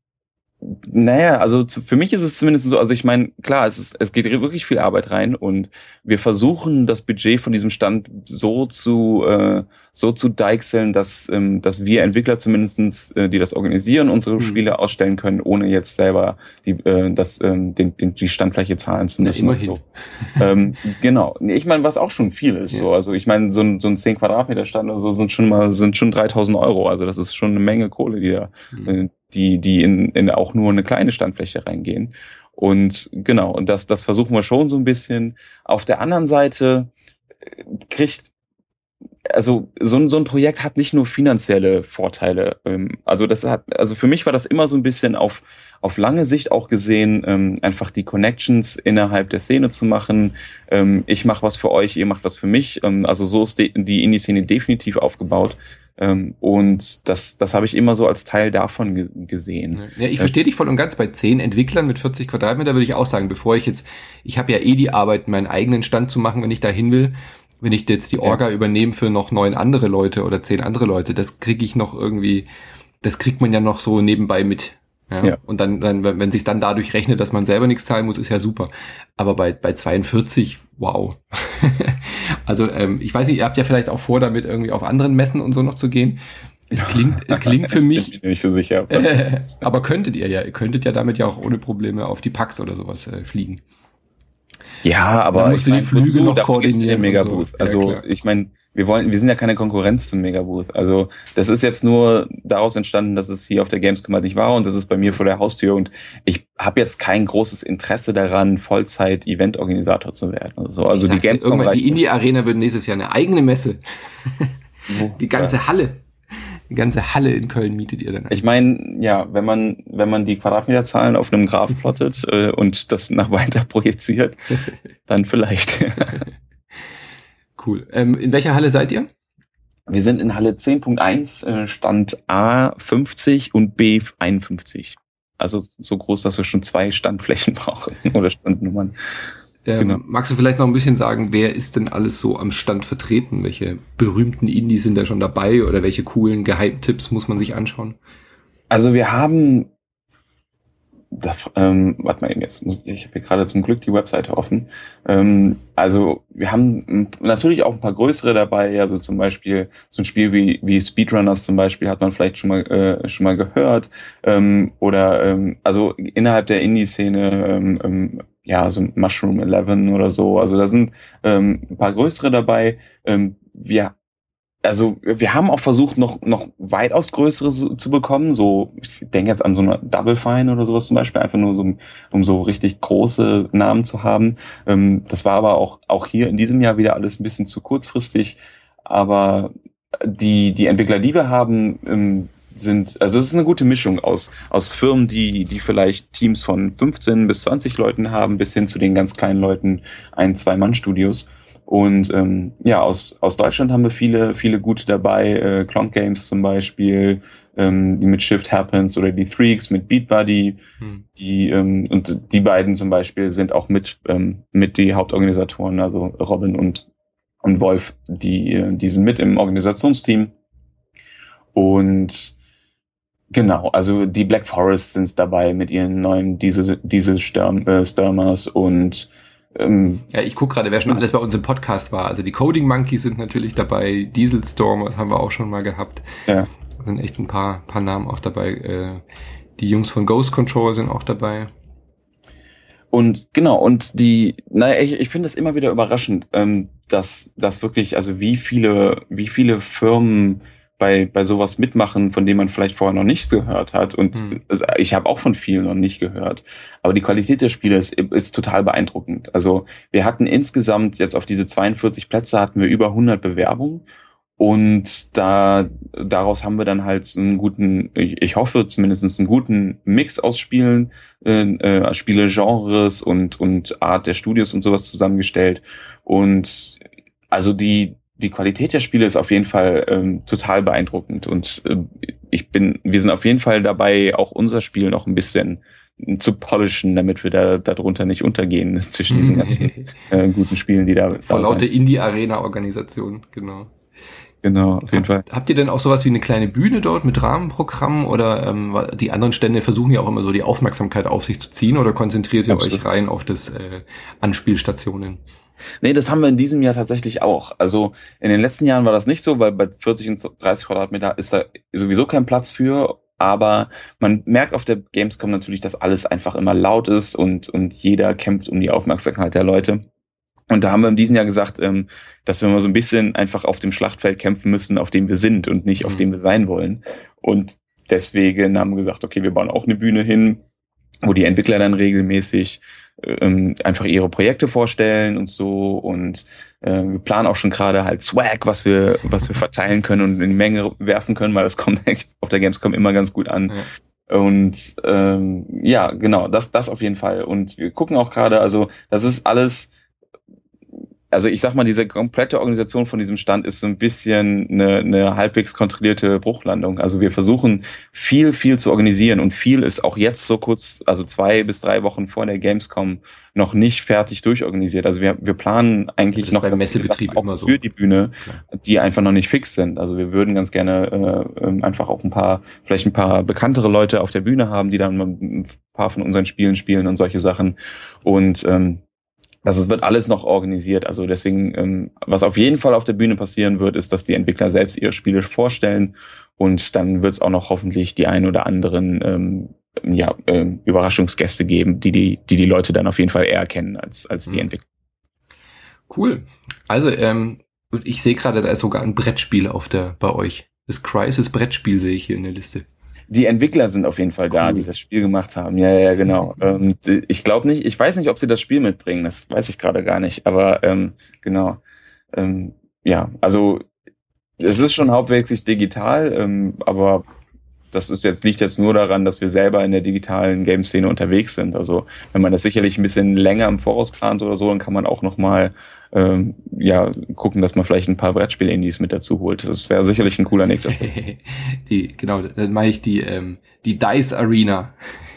naja, also zu, für mich ist es zumindest so, also ich meine, klar, es ist, es geht wirklich viel Arbeit rein und wir versuchen das Budget von diesem Stand so zu äh, so zu deichseln, dass ähm, dass wir Entwickler zumindestens, äh, die das organisieren, unsere mhm. Spiele ausstellen können, ohne jetzt selber die äh, das ähm, den, den die Standfläche zahlen zu müssen. Ja, und so. ähm, genau. Ich meine, was auch schon viel ist. Ja. So, also ich meine, so ein so ein zehn Quadratmeter Stand oder so sind schon mal sind schon dreitausend Euro. Also das ist schon eine Menge Kohle, die da mhm. äh, die die in, in auch nur eine kleine Standfläche reingehen. Und genau, und das das versuchen wir schon so ein bisschen. Auf der anderen Seite kriegt also so ein so ein Projekt hat nicht nur finanzielle Vorteile. Also das hat also für mich war das immer so ein bisschen auf auf lange Sicht auch gesehen, ähm, einfach die Connections innerhalb der Szene zu machen. Ähm, ich mache was für euch, ihr macht was für mich. Ähm, also so ist die, die Indie-Szene definitiv aufgebaut. Ähm, und das das habe ich immer so als Teil davon ge- gesehen. Ja, ich verstehe dich voll und ganz. Bei zehn Entwicklern mit vierzig Quadratmeter würde ich auch sagen, bevor ich jetzt, ich habe ja eh die Arbeit, meinen eigenen Stand zu machen, wenn ich da hin will. Wenn ich jetzt die Orga ja. übernehme für noch neun andere Leute oder zehn andere Leute, das kriege ich noch irgendwie, das kriegt man ja noch so nebenbei mit. Ja? Ja. Und dann, dann wenn sich dann dadurch rechnet, dass man selber nichts zahlen muss, ist ja super. Aber bei bei zweiundvierzig, wow. Also ähm, ich weiß nicht, ihr habt ja vielleicht auch vor, damit irgendwie auf anderen Messen und so noch zu gehen. Es klingt, es klingt für mich. Ich bin mir nicht so sicher. Äh, aber könntet ihr ja, ihr könntet ja damit ja auch ohne Probleme auf die PAX oder sowas äh, fliegen. Ja, aber dann musst du die Flüge so, noch koordinieren. Megabooth. So. Also ja, ich meine, wir wollen, wir sind ja keine Konkurrenz zum Megabooth. Also das ist jetzt nur daraus entstanden, dass es hier auf der Gamescom halt nicht war und das ist bei mir vor der Haustür und ich habe jetzt kein großes Interesse daran, Vollzeit-Event-Organisator zu werden. Oder so. Also ich die Gamescom irgendwann, die Indie-Arena wird nächstes Jahr eine eigene Messe. Die ganze ja. Halle. Die ganze Halle in Köln mietet ihr dann. Ich meine, ja, wenn man wenn man die Quadratmeterzahlen auf einem Graph plottet äh, und das nach weiter projiziert, dann vielleicht. Cool. Ähm, in welcher Halle seid ihr? Wir sind in Halle zehn Punkt eins, äh, Stand A fünfzig und B einundfünfzig. Also so groß, dass wir schon zwei Standflächen brauchen oder Standnummern. Ähm, genau. Magst du vielleicht noch ein bisschen sagen, wer ist denn alles so am Stand vertreten? Welche berühmten Indies sind da schon dabei oder welche coolen Geheimtipps muss man sich anschauen? Also wir haben, da, ähm, warte mal eben jetzt, muss, ich habe hier gerade zum Glück die Webseite offen. Ähm, also wir haben natürlich auch ein paar größere dabei, also zum Beispiel so ein Spiel wie, wie Speedrunners zum Beispiel hat man vielleicht schon mal äh, schon mal gehört. Ähm, oder ähm, also innerhalb der Indie-Szene ähm, ähm, ja, so Mushroom Eleven oder so. Also da sind ähm, ein paar größere dabei. Ähm, wir, also wir haben auch versucht, noch noch weitaus größere so, zu bekommen. So, ich denke jetzt an so eine Double Fine oder sowas zum Beispiel, einfach nur so, um so richtig große Namen zu haben. Ähm, das war aber auch auch hier in diesem Jahr wieder alles ein bisschen zu kurzfristig. Aber die die Entwickler, die wir haben, ähm, sind, also es ist eine gute Mischung aus aus Firmen, die die vielleicht Teams von fünfzehn bis zwanzig Leuten haben, bis hin zu den ganz kleinen Leuten, ein, zwei Mann Studios. Und ähm, ja, aus aus Deutschland haben wir viele viele gute dabei, äh, Clonk Games zum Beispiel, ähm, die mit Shift Happens oder die Threaks mit Beat Buddy, hm. die ähm, und die beiden zum Beispiel sind auch mit ähm, mit die Hauptorganisatoren, also Robin und und Wolf, die die sind mit im Organisationsteam. Und genau, also die Black Forest sind dabei mit ihren neuen Diesel, Diesel Sturm, äh, Stürmers und ähm, ja, ich gucke gerade, wer schon alles bei uns im Podcast war. Also die Coding Monkeys sind natürlich dabei, Diesel Stormers haben wir auch schon mal gehabt. Ja. Da sind echt ein paar, paar Namen auch dabei. Äh, die Jungs von Ghost Control sind auch dabei. Und genau, und die, naja, ich, ich finde es immer wieder überraschend, ähm, dass, dass wirklich, also wie viele, wie viele Firmen bei bei sowas mitmachen, von dem man vielleicht vorher noch nichts gehört hat. Und hm. das, ich habe auch von vielen noch nicht gehört. Aber die Qualität der Spiele ist, ist total beeindruckend. Also wir hatten insgesamt jetzt auf diese zweiundvierzig Plätze hatten wir über hundert Bewerbungen. Und da daraus haben wir dann halt einen guten, ich hoffe zumindest einen guten Mix aus Spielen, äh, Spielegenres und und Art der Studios und sowas zusammengestellt. Und also die die Qualität der Spiele ist auf jeden Fall ähm, total beeindruckend und äh, ich bin, wir sind auf jeden Fall dabei, auch unser Spiel noch ein bisschen zu polishen, damit wir da darunter nicht untergehen zwischen diesen ganzen äh, guten Spielen, die da vor lauter Indie-Arena-Organisation, genau. Genau, auf jeden Fall. Habt ihr denn auch sowas wie eine kleine Bühne dort mit Rahmenprogrammen oder ähm, die anderen Stände versuchen ja auch immer so die Aufmerksamkeit auf sich zu ziehen oder konzentriert ihr Absolut. euch rein auf das äh, Anspielstationen? Nee, das haben wir in diesem Jahr tatsächlich auch. Also in den letzten Jahren war das nicht so, weil bei vierzig und dreißig Quadratmeter ist da sowieso kein Platz für. Aber man merkt auf der Gamescom natürlich, dass alles einfach immer laut ist und und jeder kämpft um die Aufmerksamkeit der Leute. Und da haben wir in diesem Jahr gesagt, ähm, dass wir mal so ein bisschen einfach auf dem Schlachtfeld kämpfen müssen, auf dem wir sind und nicht auf dem wir sein wollen. Und deswegen haben wir gesagt, okay, wir bauen auch eine Bühne hin, wo die Entwickler dann regelmäßig ähm, einfach ihre Projekte vorstellen und so. Und äh, wir planen auch schon gerade halt Swag, was wir was wir verteilen können und in die Menge werfen können, weil das kommt echt auf der Gamescom immer ganz gut an. Ja. Und ähm, ja, genau, das das auf jeden Fall. Und wir gucken auch gerade, also das ist alles. Also ich sag mal, diese komplette Organisation von diesem Stand ist so ein bisschen eine, eine halbwegs kontrollierte Bruchlandung. Also wir versuchen viel, viel zu organisieren und viel ist auch jetzt so kurz, also zwei bis drei Wochen vor der Gamescom noch nicht fertig durchorganisiert. Also wir, wir planen eigentlich noch beim Messebetrieb immer so für die Bühne, die einfach noch nicht fix sind. Also wir würden ganz gerne äh, einfach auch ein paar, vielleicht ein paar bekanntere Leute auf der Bühne haben, die dann ein paar von unseren Spielen spielen und solche Sachen. Und ähm, Also es wird alles noch organisiert. Also deswegen, ähm, was auf jeden Fall auf der Bühne passieren wird, ist, dass die Entwickler selbst ihre Spiele vorstellen und dann wird es auch noch hoffentlich die ein oder anderen ähm, ja, äh, Überraschungsgäste geben, die die, die die Leute dann auf jeden Fall eher kennen als als die mhm. Entwickler. Cool. Also ähm, Und ich sehe gerade, da ist sogar ein Brettspiel auf der bei euch. Das Crysis-Brettspiel sehe ich hier in der Liste. Die Entwickler sind auf jeden Fall da, cool. Die das Spiel gemacht haben. Ja, ja, genau. Ähm, ich glaube nicht, ich weiß nicht, ob sie das Spiel mitbringen, das weiß ich gerade gar nicht. Aber ähm, genau. Ähm, ja, also es ist schon hauptsächlich digital, ähm, aber das ist jetzt, liegt jetzt nur daran, dass wir selber in der digitalen Game-Szene unterwegs sind. Also wenn man das sicherlich ein bisschen länger im Voraus plant oder so, dann kann man auch nochmal ähm, ja, gucken, dass man vielleicht ein paar Brettspiel-Indies mit dazu holt. Das wäre sicherlich ein cooler nächster Schritt. Die, genau, dann mache ich die, ähm, die Dice Arena.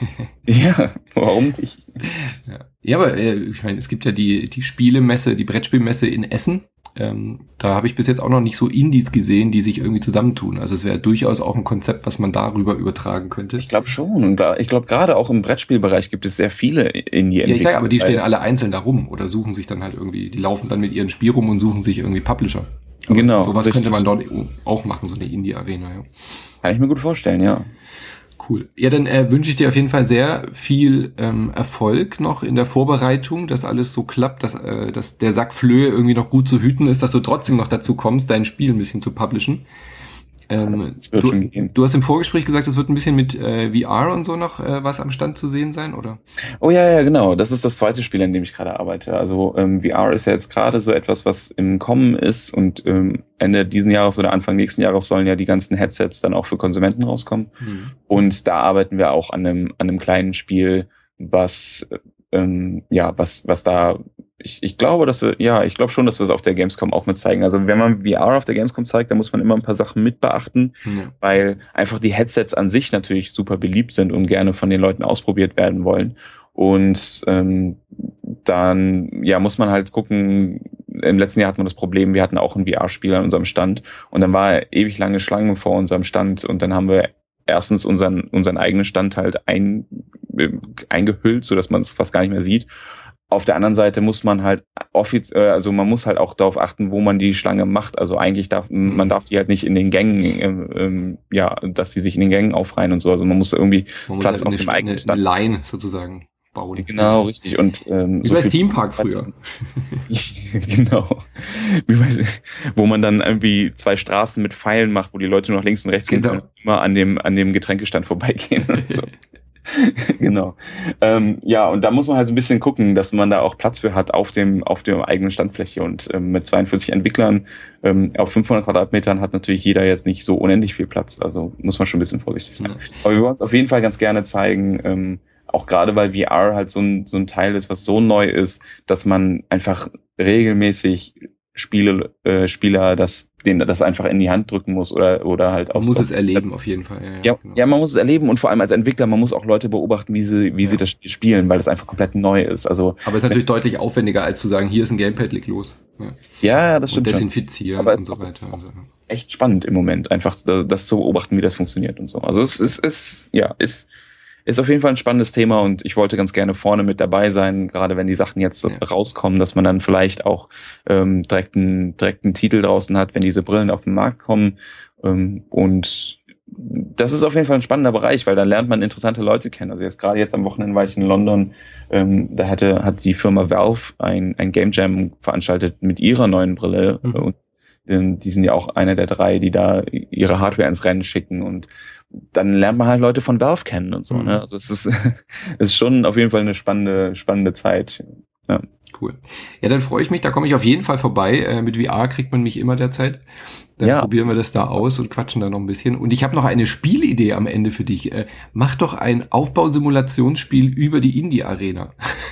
Ja, warum nicht? Ja, ja, aber äh, ich meine, es gibt ja die, die Spielemesse, die Brettspielmesse in Essen. Ähm, da habe ich bis jetzt auch noch nicht so Indies gesehen, die sich irgendwie zusammentun. Also es wäre durchaus auch ein Konzept, was man darüber übertragen könnte. Ich glaube schon. Und da, ich glaube, gerade auch im Brettspielbereich gibt es sehr viele Indie-Entwickler. Ja, ich sage, aber die stehen alle einzeln da rum oder suchen sich dann halt irgendwie, die laufen dann mit ihrem Spiel rum und suchen sich irgendwie Publisher. Aber genau. Sowas richtig. Könnte man dort auch machen, so eine Indie-Arena. Ja. Kann ich mir gut vorstellen, ja. Cool. Ja, dann äh, wünsche ich dir auf jeden Fall sehr viel ähm, Erfolg noch in der Vorbereitung, dass alles so klappt, dass, äh, dass der Sack Flöhe irgendwie noch gut zu hüten ist, dass du trotzdem noch dazu kommst, dein Spiel ein bisschen zu publishen. Ähm, das, das wird du, schon gehen. Du hast im Vorgespräch gesagt, es wird ein bisschen mit äh, V R und so noch äh, was am Stand zu sehen sein, oder? Oh ja, ja, genau. Das ist das zweite Spiel, an dem ich gerade arbeite. Also ähm, V R ist ja jetzt gerade so etwas, was im Kommen ist und ähm, Ende diesen Jahres oder Anfang nächsten Jahres sollen ja die ganzen Headsets dann auch für Konsumenten rauskommen. Hm. Und da arbeiten wir auch an einem an einem kleinen Spiel, was ähm, ja, was was da Ich, ich glaube, dass wir, ja, ich glaube schon, dass wir es auf der Gamescom auch mit zeigen. Also wenn man V R auf der Gamescom zeigt, dann muss man immer ein paar Sachen mit beachten, ja. Weil einfach die Headsets an sich natürlich super beliebt sind und gerne von den Leuten ausprobiert werden wollen. Und ähm, dann ja muss man halt gucken, im letzten Jahr hatten wir das Problem, wir hatten auch ein V R-Spiel an unserem Stand und dann war ewig lange Schlange vor unserem Stand und dann haben wir erstens unseren unseren eigenen Stand halt ein, äh, eingehüllt, sodass man es fast gar nicht mehr sieht. Auf der anderen Seite muss man halt offiziell, also man muss halt auch darauf achten, wo man die Schlange macht. Also eigentlich darf man darf die halt nicht in den Gängen, ähm, ähm, ja, dass die sich in den Gängen aufreihen und so. Also man muss irgendwie man Platz muss halt auf dem eigenen Stand. Eine Line sozusagen bauen. Genau, richtig. Und ähm, wie so bei Theme Park früher. Genau. Wie bei, wo man dann irgendwie zwei Straßen mit Pfeilen macht, wo die Leute nur nach links und rechts genau. gehen und immer an dem an dem Getränkestand vorbeigehen. Und so. Genau. Ähm, ja, und da muss man halt so ein bisschen gucken, dass man da auch Platz für hat auf dem auf der eigenen Standfläche. Und ähm, mit zweiundvierzig Entwicklern ähm, auf fünfhundert Quadratmetern hat natürlich jeder jetzt nicht so unendlich viel Platz. Also muss man schon ein bisschen vorsichtig sein. Ja. Aber wir wollen uns auf jeden Fall ganz gerne zeigen, ähm, auch gerade weil V R halt so ein so ein Teil ist, was so neu ist, dass man einfach regelmäßig Spiele, äh, Spieler das, den das einfach in die Hand drücken muss oder oder halt auch. Man muss es erleben auf jeden Fall. Ja, ja, ja, genau. ja, man muss es erleben und vor allem als Entwickler, man muss auch Leute beobachten, wie sie wie ja. sie das Spiel spielen, weil das einfach komplett neu ist. Also aber es ist natürlich wenn, deutlich aufwendiger, als zu sagen, hier ist ein Gamepad, leg los. Ja, ja das stimmt. Und desinfizieren aber und so weiter. Ist auch echt spannend im Moment, einfach das, das zu beobachten, wie das funktioniert und so. Also es ist, ist ja ist Ist auf jeden Fall ein spannendes Thema und ich wollte ganz gerne vorne mit dabei sein, gerade wenn die Sachen jetzt ja. rauskommen, dass man dann vielleicht auch ähm, direkt, einen, direkt einen Titel draußen hat, wenn diese Brillen auf den Markt kommen. Ähm, und das ist auf jeden Fall ein spannender Bereich, weil dann lernt man interessante Leute kennen. Also jetzt gerade jetzt am Wochenende war ich in London, ähm, da hatte, hat die Firma Valve ein, ein Game Jam veranstaltet mit ihrer neuen Brille. Mhm. Und ähm, die sind ja auch einer der drei, die da ihre Hardware ins Rennen schicken und dann lernt man halt Leute von Valve kennen und so. Mhm. Ne? Also es ist, es ist schon auf jeden Fall eine spannende, spannende Zeit. Ja. Cool. Ja, dann freue ich mich, da komme ich auf jeden Fall vorbei. Äh, mit V R kriegt man mich immer derzeit. Dann ja. probieren wir das da aus und quatschen da noch ein bisschen. Und ich habe noch eine Spielidee am Ende für dich. Äh, mach doch ein Aufbausimulationsspiel über die Indie-Arena.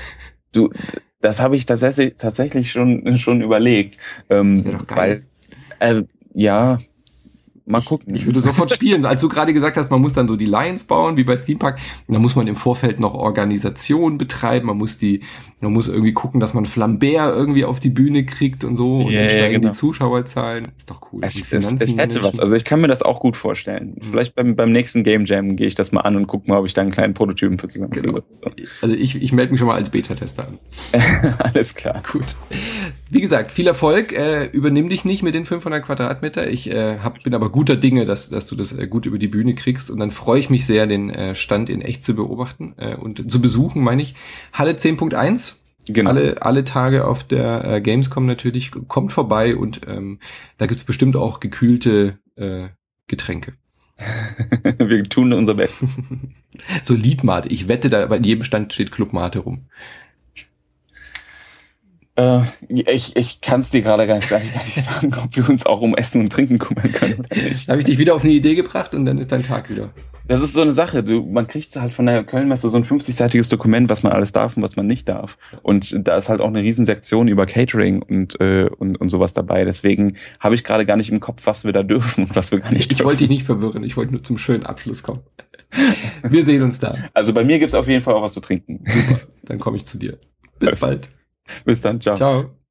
Du, das habe ich tatsächlich, tatsächlich schon, schon überlegt. Ähm, das wäre doch geil. Weil, äh, ja... Mal gucken. Ich würde sofort spielen. Als du gerade gesagt hast, man muss dann so die Lines bauen, wie bei Theme Park, da muss man im Vorfeld noch Organisation betreiben, man muss die, man muss irgendwie gucken, dass man Flambert irgendwie auf die Bühne kriegt und so, und yeah, dann steigen genau. die Zuschauerzahlen. Ist doch cool. Es, es, es hätte was. Also ich kann mir das auch gut vorstellen. Mhm. Vielleicht beim, beim nächsten Game Jam gehe ich das mal an und gucke mal, ob ich da einen kleinen Prototypen für zusammenkriege. Genau. So. Also ich, ich melde mich schon mal als Beta-Tester an. Alles klar. Gut. Wie gesagt, viel Erfolg. Äh, übernimm dich nicht mit den fünfhundert Quadratmeter. Ich äh, hab, bin aber guter Dinge, dass, dass du das äh, gut über die Bühne kriegst. Und dann freue ich mich sehr, den äh, Stand in echt zu beobachten äh, und zu besuchen, meine ich. Halle zehn Punkt eins. Genau. Alle, alle Tage auf der äh, Gamescom natürlich. Kommt vorbei und ähm, da gibt's bestimmt auch gekühlte äh, Getränke. Wir tun unser Bestes. So Liedmate. Ich wette, da bei jedem Stand steht Club Mate rum. Äh, ich ich kann es dir gerade gar nicht, gar nicht sagen, ob wir uns auch um Essen und Trinken kümmern können oder nicht. Da habe ich dich wieder auf eine Idee gebracht und dann ist dein Tag wieder. Das ist so eine Sache. Du, man kriegt halt von der Kölnmesse so ein fünfzig-seitiges Dokument, was man alles darf und was man nicht darf. Und da ist halt auch eine Riesensektion über Catering und äh, und, und sowas dabei. Deswegen habe ich gerade gar nicht im Kopf, was wir da dürfen und was wir gar nicht dürfen. Ich wollte dich nicht verwirren. Ich wollte nur zum schönen Abschluss kommen. Wir sehen uns da. Also bei mir gibt's auf jeden Fall auch was zu trinken. Super. Dann komme ich zu dir. Bis also, bald. Bis dann. Ciao. Ciao.